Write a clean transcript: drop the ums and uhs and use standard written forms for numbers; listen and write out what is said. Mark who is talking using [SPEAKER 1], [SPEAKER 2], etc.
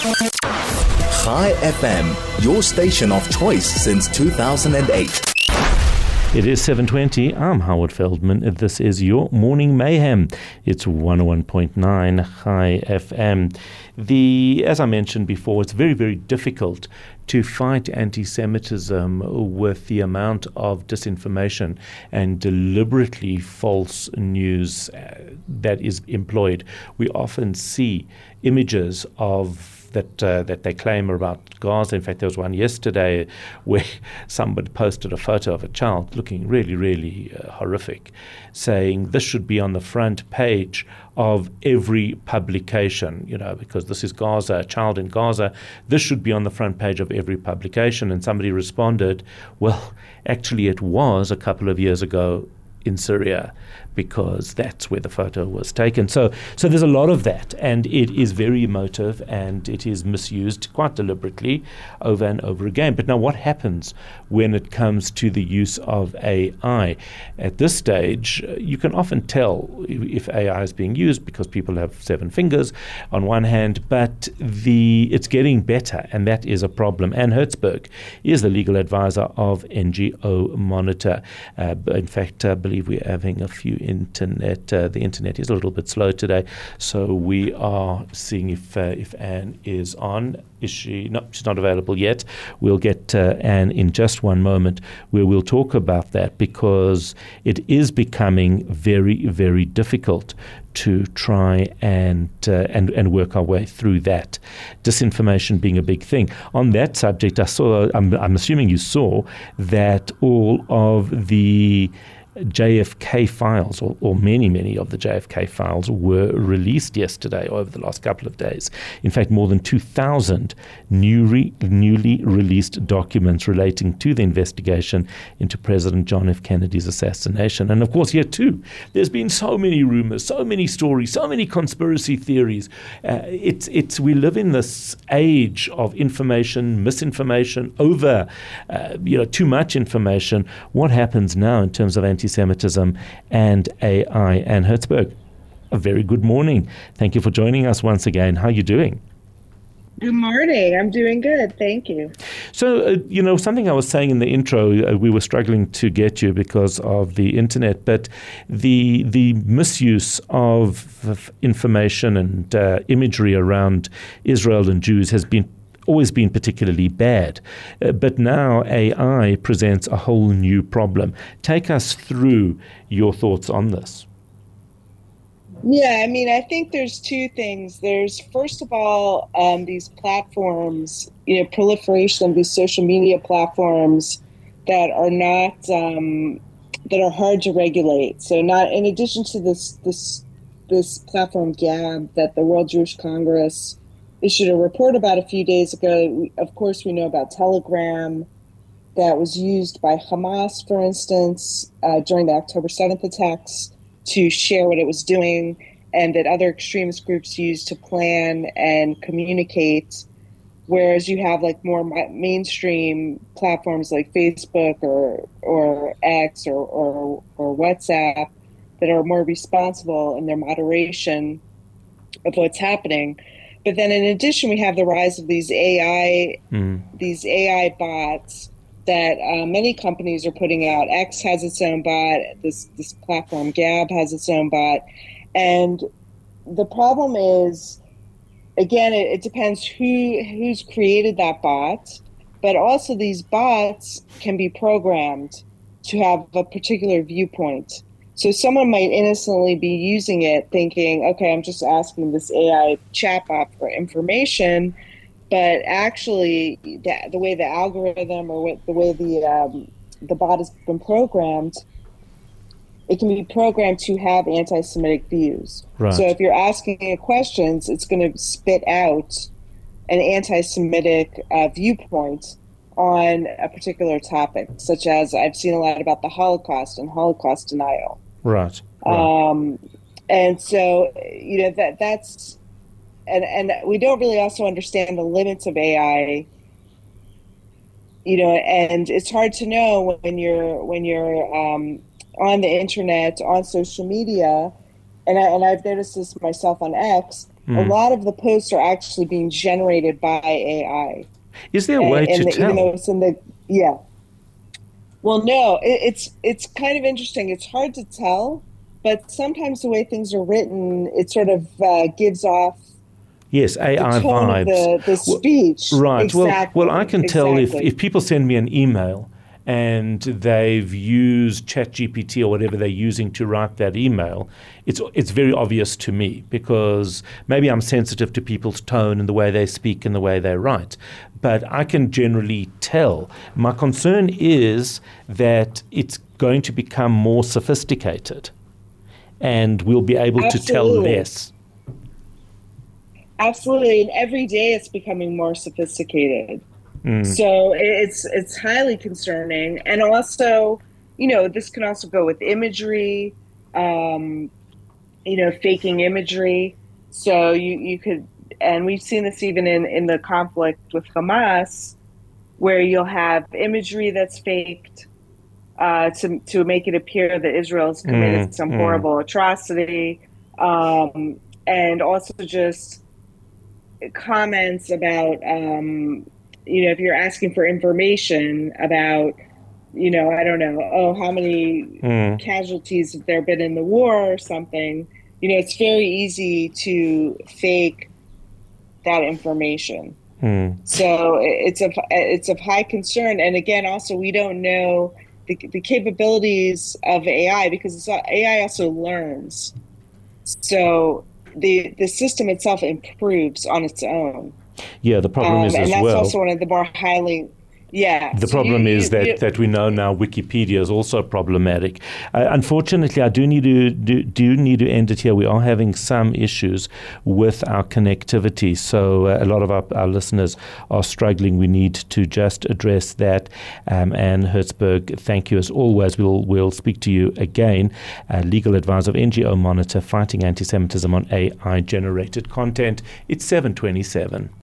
[SPEAKER 1] Chai FM, your station of choice since 2008.
[SPEAKER 2] It is 7:20. I'm Howard Feldman. This is your Morning Mayhem. It's 101.9 Chai FM. As I mentioned before, it's very, very difficult to fight anti-Semitism with the amount of disinformation and deliberately false news that is employed. We often see images of that they claim are about Gaza. In fact, there was one yesterday where somebody posted a photo of a child looking really, really horrific, saying this should be on the front page of every publication, because this is Gaza, a child in Gaza. This should be on the front page of every publication. And somebody responded, well, actually it was a couple of years ago in Syria, because that's where the photo was taken. So there's a lot of that, and it is very emotive, and it is misused quite deliberately over and over again. But now what happens when it comes to the use of AI? At this stage, you can often tell if AI is being used because people have 7 fingers on one hand, but it's getting better, and that is a problem. Anne Hertzberg is the legal advisor of NGO Monitor. In fact, I believe we're having a few internet. The internet is a little bit slow today, so we are seeing if Anne is on. Is she? No, she's not available yet. We'll get Anne in just one moment, where we'll talk about that, because it is becoming very, very difficult to try and work our way through that. Disinformation being a big thing. On that subject, I'm assuming you saw that all of the JFK files, or many of the JFK files, were released yesterday over the last couple of days. In fact, more than 2,000 newly released documents relating to the investigation into President John F. Kennedy's assassination. And of course, here too, there's been so many rumors, so many stories, so many conspiracy theories. We live in this age of information, misinformation, too much information. What happens now in terms of anti-Semitism and AI? Anne Hertzberg, a very good morning. Thank you for joining us once again. How are you doing?
[SPEAKER 3] Good morning. I'm doing good. Thank you.
[SPEAKER 2] So, something I was saying in the intro, we were struggling to get you because of the internet, but the misuse of information and imagery around Israel and Jews has always been particularly bad. But now AI presents a whole new problem. Take us through your thoughts on this.
[SPEAKER 3] Yeah, I think there's two things. There's, first of all, these platforms, proliferation of these social media platforms that are not, that are hard to regulate. So not, in addition to this platform Gab that the World Jewish Congress issued a report about a few days ago. Of course, we know about Telegram that was used by Hamas, for instance, during the October 7th attacks to share what it was doing, and that other extremist groups used to plan and communicate. Whereas you have more mainstream platforms like Facebook or X or WhatsApp that are more responsible in their moderation of what's happening. But then in addition, we have the rise of these AI bots that many companies are putting out. X has its own bot. This platform Gab has its own bot. And the problem is, again, it depends who's created that bot. But also these bots can be programmed to have a particular viewpoint. So someone might innocently be using it thinking, okay, I'm just asking this AI chatbot for information, but actually the way the algorithm or the way the bot has been programmed, it can be programmed to have anti-Semitic views.
[SPEAKER 2] Right.
[SPEAKER 3] So if you're asking it questions, it's going to spit out an anti-Semitic viewpoint on a particular topic, such as I've seen a lot about the Holocaust and Holocaust denial.
[SPEAKER 2] Right.
[SPEAKER 3] And so, that's, and we don't really also understand the limits of AI, and it's hard to know when you're on the internet, on social media, and I've noticed this myself on X, a lot of the posts are actually being generated by AI.
[SPEAKER 2] Is there a way to tell?
[SPEAKER 3] Even though it's in the, yeah. Well, no, it's kind of interesting. It's hard to tell, but sometimes the way things are written, it sort of gives off
[SPEAKER 2] yes, AI
[SPEAKER 3] the tone
[SPEAKER 2] vibes.
[SPEAKER 3] Of the speech.
[SPEAKER 2] Right.
[SPEAKER 3] Exactly.
[SPEAKER 2] Well, I can tell if people send me an email and they've used ChatGPT or whatever they're using to write that email, it's very obvious to me because maybe I'm sensitive to people's tone and the way they speak and the way they write. But I can generally tell. My concern is that it's going to become more sophisticated and we'll be able to tell less.
[SPEAKER 3] Absolutely. And every day it's becoming more sophisticated. So it's highly concerning. And also, this can also go with imagery, faking imagery. So you could, and we've seen this even in the conflict with Hamas, where you'll have imagery that's faked to make it appear that Israel's committed some horrible atrocity, and also just comments about, if you're asking for information about, I don't know, how many casualties have there been in the war or something, it's very easy to fake that information. So it's of high concern. And again, also, we don't know the capabilities of AI because AI also learns. So the system itself improves on its own.
[SPEAKER 2] Yeah, the problem is as well.
[SPEAKER 3] And that's also one of the more highly... Yeah.
[SPEAKER 2] The problem is that we know now Wikipedia is also problematic. Unfortunately, I do need to end it here. We are having some issues with our connectivity, so a lot of our listeners are struggling. We need to just address that. Anne Hertzberg, thank you as always. We'll speak to you again. Legal advisor of NGO Monitor, fighting anti-Semitism on AI-generated content. It's 7:27.